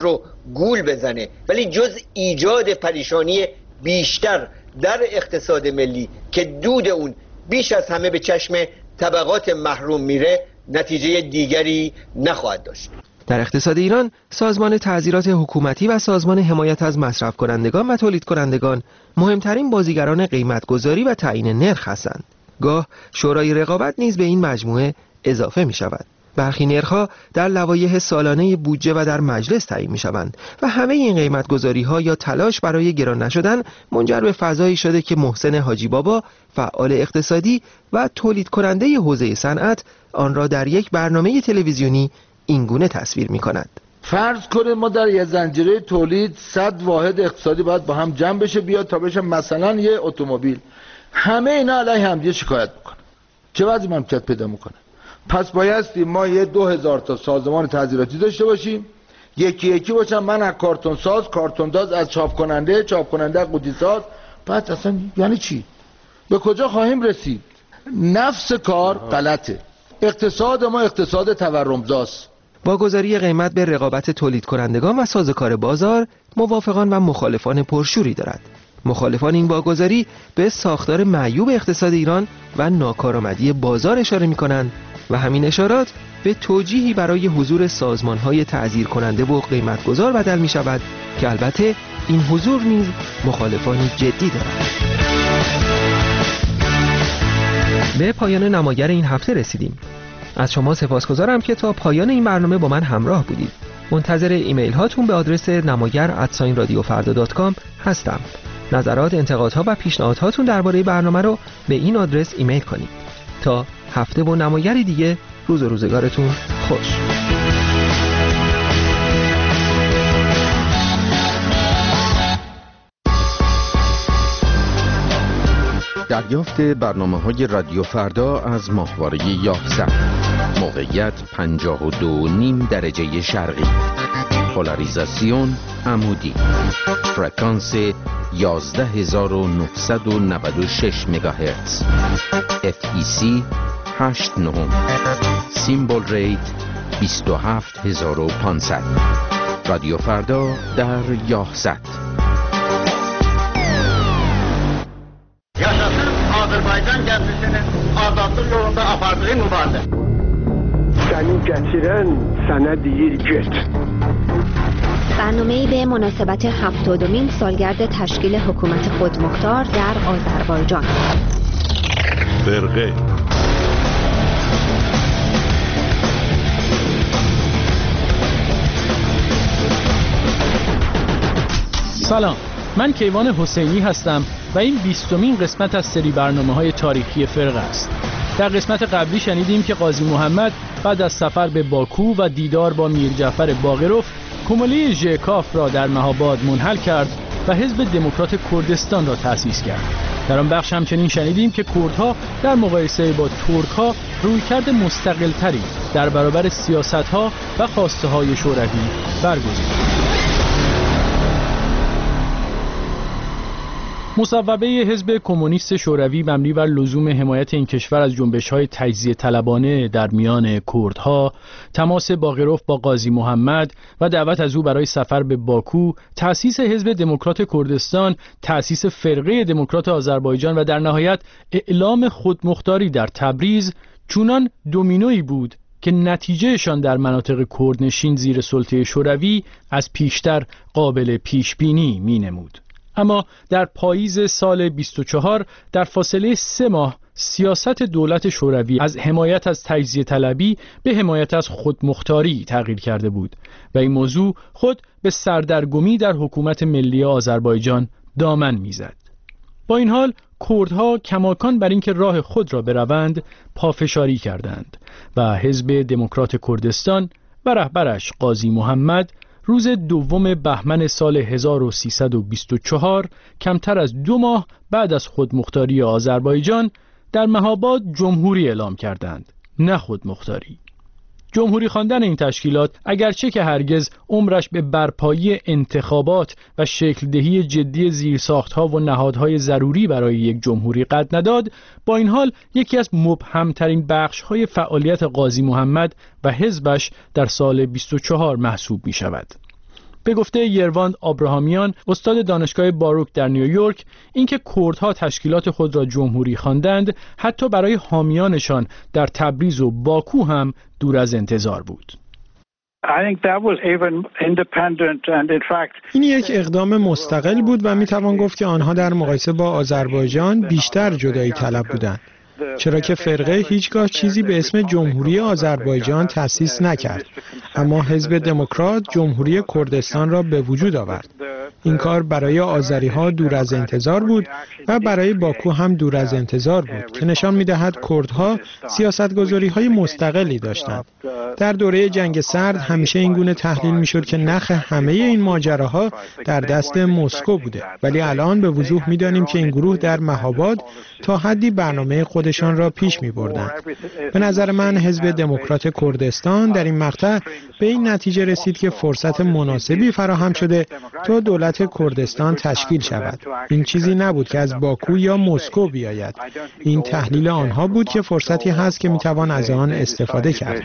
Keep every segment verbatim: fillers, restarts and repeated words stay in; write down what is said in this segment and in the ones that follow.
رو گول بزنه، ولی جز ایجاد پریشانی بیشتر در اقتصاد ملی که دود اون بیش از همه به چشم طبقات محروم میره، نتیجه دیگری نخواهد داشت. در اقتصاد ایران سازمان تعزیرات حکومتی و سازمان حمایت از مصرف کنندگان و تولید کنندگان مهمترین بازیگران قیمتگذاری و تعیین نرخ هستند. گاه شورای رقابت نیز به این مجموعه اضافه می شود. برخی نرخ‌ها در لوایح سالانه بودجه و در مجلس تعیین می‌شوند و همه این قیمت‌گذاری‌ها یا تلاش برای گران نشدن منجر به فضایی شده که محسن حاجی بابا، فعال اقتصادی و تولید کننده حوزه صنعت، آن را در یک برنامه تلویزیونی اینگونه تصویر می‌کند. فرض کنید ما در یه زنجیره تولید صد واحد اقتصادی باید با هم جمع بشه بیاد تا بشه مثلا یه اتومبیل. همه اینا علیه همدیگه شکایت می‌کنن. چه وضعی مملکت پیدا می‌کنه؟ پس بایستی ما یه دو هزار تا سازمان تعزیراتی داشته باشیم، یکی یکی باشم، من از کارتون ساز، کارتون داز از چاپ کننده، چاپ کننده از قوطی ساز. بعد اصلا یعنی چی؟ به کجا خواهیم رسید؟ نفس کار غلطه. اقتصاد ما اقتصاد تورمزاست. با گذاری قیمت به رقابت تولید کنندگان و سازوکار بازار، موافقان و مخالفان پرشوری دارد. مخالفان این واگذاری به ساختار معیوب اقتصاد ایران و ناکارآمدی بازار اشاره می‌کنند و همین اشارات به توجیهی برای حضور سازمان‌های تعزیر کننده و قیمتگذار بدل می‌شود که البته این حضور نیز مخالفانی جدی دارد. به پایان نماگر این هفته رسیدیم. از شما سپاسگزارم که تا پایان این برنامه با من همراه بودید. منتظر ایمیل هاتون به آدرس نماگر ات رادیو فردا دات کام هستم. نظرات، انتقادها و پیشنهاداتون درباره برنامه رو به این آدرس ایمیل کنید. تا هفته و نمایری دیگه، روز و روزگارتون خوش. دریافت برنامه‌های رادیو فردا از ماهواره یازده. موقعیت پنجاه و دو و نیم درجه شرقی. پولاریزاسیون عمودی. فرکانس یازده هزار و نهصد و نود و شش مگاهرتز. اف ای سی هشت نه. سیمبل ریت بیست و هفت هزار و پانصد. رادیو فردا در یازده. Yaşasın Azərbaycan gənclərinin azadlıq yolunda apardığı mübarizə. Səni gətirən sənə deyir get. برنامه‌ای به مناسبت هفتادمین سالگرد تشکیل حکومت خودمختار در آذربایجان. فرقه سلام، من کیوان حسینی هستم و این بیستمین قسمت از سری برنامه‌های تاریخی فرقه است. در قسمت قبلی شنیدیم که قاضی محمد بعد از سفر به باکو و دیدار با میر جعفر باقروف، کمالی ژکاف را در مهاباد منحل کرد و حزب دموکرات کردستان را تأسیس کرد. در آن بخش همچنین شنیدیم که کردها در مقایسه با ترک‌ها رویکرد مستقل‌تری در برابر سیاست‌ها و خواسته‌های شوروی برگزیدند. مصوبه حزب کمونیست شوروی مبنی بر لزوم حمایت این کشور از جنبش‌های تجزیه طلبانه در میان کردها، تماس باقروف با قاضی محمد و دعوت از او برای سفر به باکو، تأسیس حزب دموکرات کردستان، تأسیس فرقه دموکرات آذربایجان و در نهایت اعلام خودمختاری در تبریز چونان دومینویی بود که نتیجهشان در مناطق کردنشین زیر سلطه شوروی از پیشتر قابل پیشبینی می‌نمود. اما در پاییز سال بیست و چهار در فاصله سه ماه سیاست دولت شوروی از حمایت از تجزیه طلبی به حمایت از خودمختاری تغییر کرده بود و این موضوع خود به سردرگمی در حکومت ملی آذربایجان دامن میزد. با این حال کردها کماکان بر اینکه راه خود را بروند پافشاری کردند و حزب دموکرات کردستان و رهبرش قاضی محمد روز دوم بهمن سال هزار و سیصد و بیست و چهار، کمتر از دو ماه بعد از خودمختاری آذربایجان، در مهاباد جمهوری اعلام کردند، نه خودمختاری. جمهوری خواندن این تشکیلات اگرچه که هرگز عمرش به برپایی انتخابات و شکلدهی جدی زیرساختها و نهادهای ضروری برای یک جمهوری قد نداد، با این حال یکی از مبهمترین بخش‌های فعالیت قاضی محمد و حزبش در سال بیست و چهار محسوب می شود. به گفته یرواند آبراهامیان، استاد دانشگاه باروک در نیویورک، اینکه کردها تشکیلات خود را جمهوری خواندند حتی برای حامیانشان در تبریز و باکو هم دور از انتظار بود. این یک اقدام مستقل بود و میتوان گفت که آنها در مقایسه با آذربایجان بیشتر جدایی طلب بودند، چرا که فرقه هیچگاه چیزی به اسم جمهوری آذربایجان تأسیس نکرد، اما حزب دموکرات جمهوری کردستان را به وجود آورد. این کار برای آذری‌ها دور از انتظار بود و برای باکو هم دور از انتظار بود که نشان می‌دهد کردها سیاست‌گذاری‌های مستقلی داشتند. در دوره جنگ سرد همیشه این گونه تحلیل می‌شد که نخ همه این ماجراها در دست مسکو بوده، ولی الان به وضوح می‌دانیم که این گروه در مهاباد تا حدی برنامه خودشان را پیش می‌بردند. به نظر من حزب دموکرات کردستان در این مقطع به این نتیجه رسید که فرصت مناسبی فراهم شده تا دولت کردستان تشکیل شود. این چیزی نبود که از باکو یا مسکو بیاید. این تحلیل آنها بود که فرصتی هست که میتوان از آن استفاده کرد.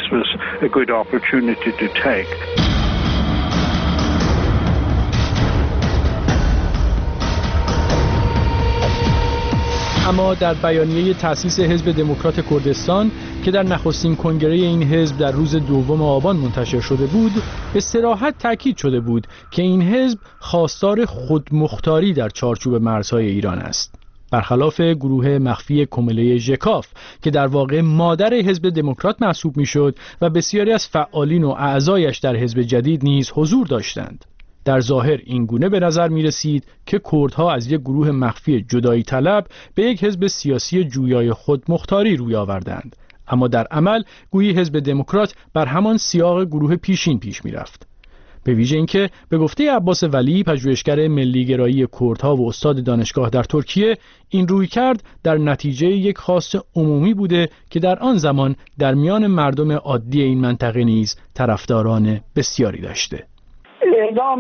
اما در بیانیه تأسیس حزب دموکرات کردستان که در نخستین کنگره این حزب در روز دوم آبان منتشر شده بود، به صراحت تاکید شده بود که این حزب خواستار خودمختاری در چارچوب مرزهای ایران است. برخلاف گروه مخفی کمله ژکاف که در واقع مادر حزب دموکرات محسوب میشد و بسیاری از فعالین و اعضایش در حزب جدید نیز حضور داشتند. در ظاهر این گونه به نظر می رسید که کردها از یک گروه مخفی جدایی طلب به یک حزب سیاسی جویای خود مختاری روی آوردند، اما در عمل گویی حزب دموکرات بر همان سیاق گروه پیشین پیش می رفت. به ویژه اینکه به گفته عباس ولی، پژوهشگر ملی‌گرایی کردها و استاد دانشگاه در ترکیه، این رویکرد در نتیجه یک خواست عمومی بوده که در آن زمان در میان مردم عادی این منطقه نیز طرفداران بسیاری داشته. اعلام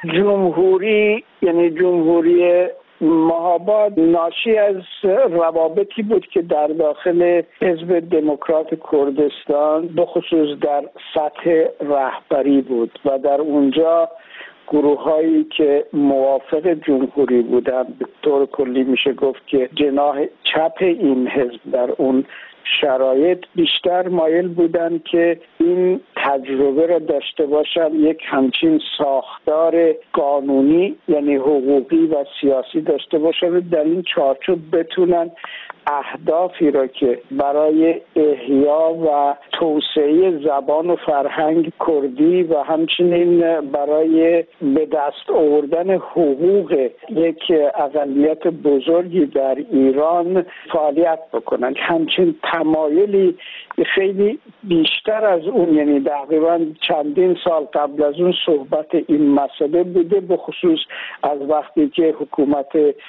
جمهوری یعنی جمهوری مهاباد ناشی از روابطی بود که در داخل حزب دموکرات کردستان به خصوص در سطح رهبری بود و در اونجا گروه هایی که موافق جمهوری بودند به طور کلی میشه گفت که جناح چپ این حزب در اون شرایط بیشتر مایل بودن که این تجربه را داشته باشن، یک همچین ساختار قانونی یعنی حقوقی و سیاسی داشته باشن، در این چارچوب بتونن اهدافی را که برای احیا و توسعه زبان و فرهنگ کردی و همچنین برای به دست آوردن حقوق یک اقلیت بزرگی در ایران فعالیت بکنن. همچین تمایلی خیلی بیشتر از اون، یعنی تقریبا چندین سال قبل از اون صحبت این مسئله بوده، به خصوص از وقتی که حکومت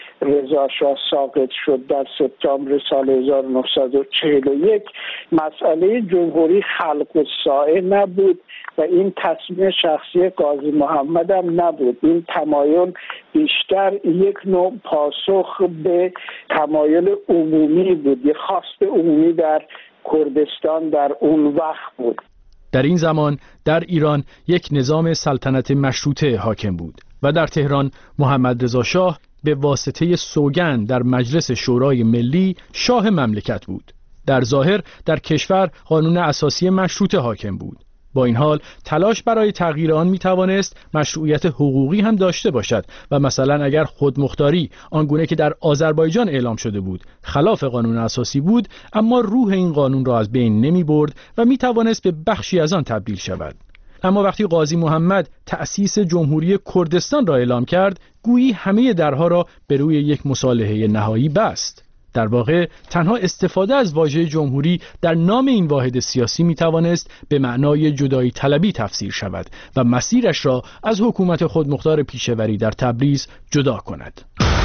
رضا شاه ساقط شد در سپتامبر سال هزار و نهصد و چهل و یک. مسئله جمهوری خلق الساعه نبود و این تصمیم شخصی قاضی محمد هم نبود. این تمایل بیشتر یک نوع پاسخ به تمایل عمومی بود، یک خواست عمومی در کردستان در اون وقت بود. در این زمان در ایران یک نظام سلطنت مشروطه حاکم بود و در تهران محمد رضا شاه به واسطه سوگند در مجلس شورای ملی شاه مملکت بود. در ظاهر در کشور قانون اساسی مشروطه حاکم بود. با این حال تلاش برای تغییر آن می توانست مشروعیت حقوقی هم داشته باشد و مثلا اگر خودمختاری آنگونه که در آذربایجان اعلام شده بود خلاف قانون اساسی بود، اما روح این قانون را از بین نمی برد و می توانست به بخشی از آن تبدیل شود. اما وقتی قاضی محمد تأسیس جمهوری کردستان را اعلام کرد، گویی همه درها را به روی یک مصالحه نهایی بست. در واقع تنها استفاده از واژه جمهوری در نام این واحد سیاسی می توانست به معنای جدایی طلبی تفسیر شود و مسیرش را از حکومت خودمختار پیشوری در تبریز جدا کند.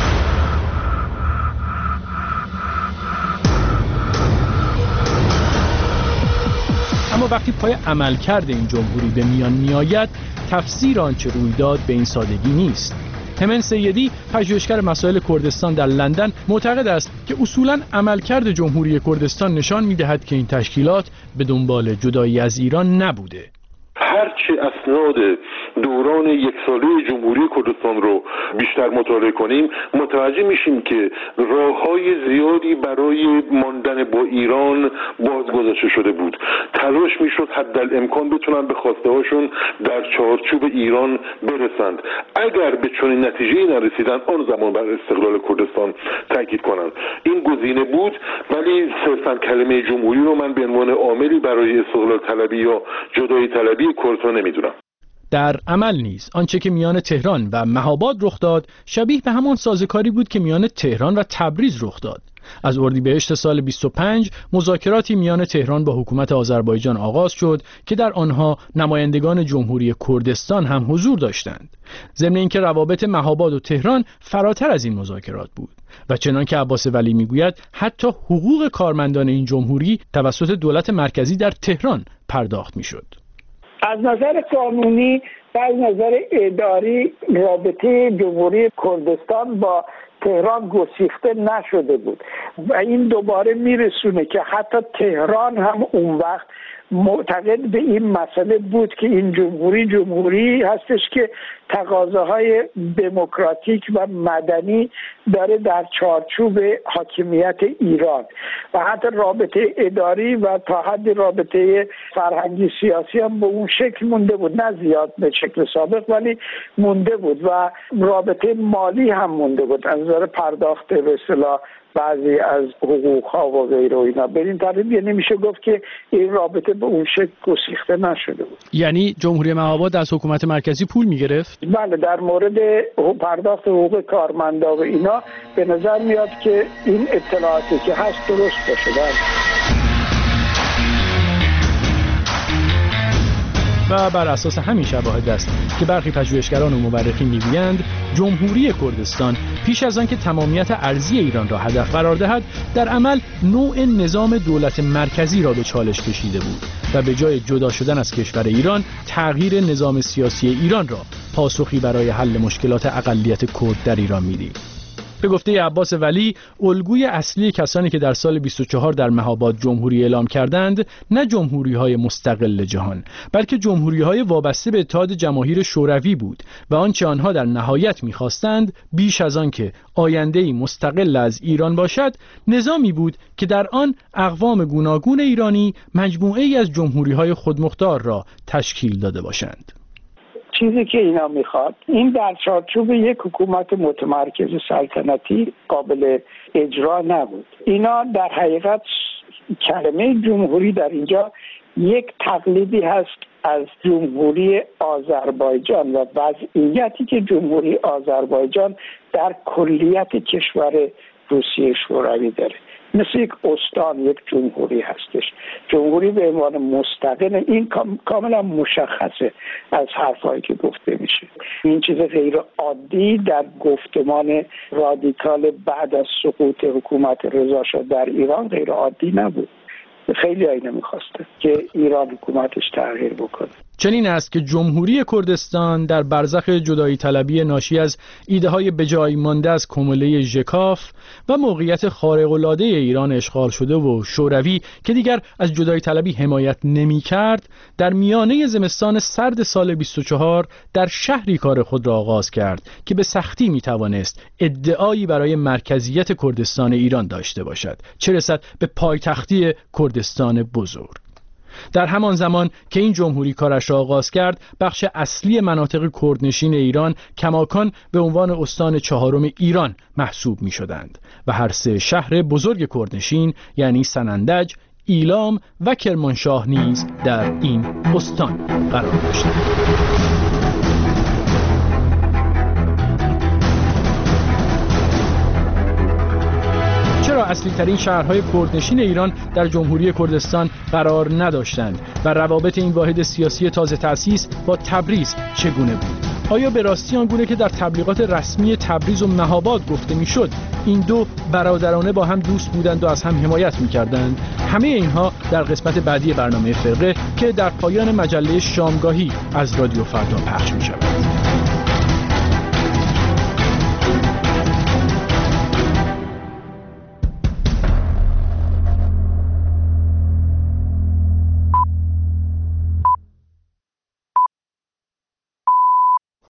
اما وقتی پای عملکرد این جمهوری به میان می آید، تفسیر آنچه روی داد به این سادگی نیست. همن سیدی، پژوهشگر مسائل کردستان در لندن، معتقد است که اصولاً عملکرد جمهوری کردستان نشان می‌دهد که این تشکیلات به دنبال جدایی از ایران نبوده. هرچه اسناد دوران یک ساله جمهوری کردستان رو بیشتر مطالعه کنیم متوجه میشیم که راههای زیادی برای ماندن با ایران باز گذاشته شده بود. تلاش میشد حدالامکان بتونن به خواسته هاشون در چارچوب ایران برسند. اگر به چنین نتیجه‌ای نرسیدن آن زمان بر استقلال کردستان تاکید کنند. این گزینه بود، ولی صرفاً کلمه جمهوری رو من به عنوان عاملی برای استقلال طلبی یا جدایی طلبی کردستان نمیدونم. در عمل نیز آنچه که میان تهران و مهاباد رخ داد شبیه به همان سازوکاری بود که میان تهران و تبریز رخ داد. از اردیبهشت سال بیست و پنج مذاکراتی میان تهران با حکومت آذربایجان آغاز شد که در آنها نمایندگان جمهوری کردستان هم حضور داشتند. ضمن اینکه روابط مهاباد و تهران فراتر از این مذاکرات بود و چنان که عباس ولی میگوید حتی حقوق کارمندان این جمهوری توسط دولت مرکزی در تهران پرداخت میشد. از نظر قانونی و از نظر اداری رابطه جمهوری کردستان با تهران گسیخته نشده بود و این دوباره میرسونه که حتی تهران هم اون وقت معتقد به این مسئله بود که این جمهوری جمهوری هستش که تقاضاهای دموکراتیک و مدنی داره در چارچوب حاکمیت ایران و حتی رابطه اداری و تا حد رابطه فرهنگی سیاسی هم به اون شکل مونده بود، نه زیاد به شکل سابق ولی مونده بود و رابطه مالی هم مونده بود از نظر پرداخت به اصطلاح بعضی از حقوق‌ها و غیره و اینا. به این ترتیب یعنی میشه گفت که این رابطه به اون شکل گسیخته نشده بود. یعنی جمهوری مهاباد از حکومت مرکزی پول میگرفت؟ بله، در مورد پرداخت حقوق کارمندا و اینا به نظر میاد که این اطلاعاتی که هست درست باشه. و بر اساس همین شواهد است که برخی پژوهشگران و مورخین میگویند جمهوری کردستان پیش از آن که تمامیت ارضی ایران را هدف قرار دهد در عمل نوع نظام دولت مرکزی را به چالش کشیده بود و به جای جدا شدن از کشور ایران تغییر نظام سیاسی ایران را پاسخی برای حل مشکلات اقلیت کرد در ایران میدید. به گفته عباس ولی الگوی اصلی کسانی که در سال بیست و چهار در مهاباد جمهوری اعلام کردند نه جمهوری‌های مستقل جهان بلکه جمهوری‌های وابسته به اتحاد جماهیر شوروی بود و آنچه آنها در نهایت می‌خواستند بیش از آن که آینده‌ای مستقل از ایران باشد نظامی بود که در آن اقوام گوناگون ایرانی مجموعه‌ای از جمهوری‌های خودمختار را تشکیل داده باشند. چیزی که اینا میخواد این در چارچوب یک حکومت متمرکز سلطنتی قابل اجرا نبود. اینا در حقیقت کلمه جمهوری در اینجا یک تقلیدی هست از جمهوری آذربایجان و وضعیتی که جمهوری آذربایجان در کلیت کشور روسیه شوروی داره. مثل یک استان یک جمهوری هستش. جمهوری به عنوان مستقل این کاملا مشخصه از حرفایی که گفته میشه. این چیز غیر عادی در گفتمان رادیکال بعد از سقوط حکومت رضا شاه در ایران غیر عادی نبود. خیلی اینو میخواسته که ایران حکومتش تغییر بکنه. چنین است که جمهوری کردستان در برزخ جدایی طلبی ناشی از ایده های بجای مانده از کمله ژکاف و موقعیت خارق‌العاده ایران اشغال شده و شوروی که دیگر از جدایی طلبی حمایت نمی کرد در میانه زمستان سرد سال بیست و چهار در شهری کار خود را آغاز کرد که به سختی می توانست ادعایی برای مرکزیت کردستان ایران داشته باشد، چه رسد به پایتختی کردستان بزرگ. در همان زمان که این جمهوری کارش را آغاز کرد بخش اصلی مناطق کردنشین ایران کماکان به عنوان استان چهارم ایران محسوب می شدند و هر سه شهر بزرگ کردنشین یعنی سنندج، ایلام و کرمانشاه نیز در این استان قرار داشتند. چرا اصلی ترین شهرهای کردنشین ایران در جمهوری کردستان قرار نداشتند و روابط این واحد سیاسی تازه تأسیس با تبریز چگونه بود؟ آیا به راستی آنگونه که در تبلیغات رسمی تبریز و مهاباد گفته میشد این دو برادرانه با هم دوست بودند و از هم حمایت میکردند؟ همه اینها در قسمت بعدی برنامه فرقه که در پایان مجله شامگاهی از رادیو فردا پخش میشود.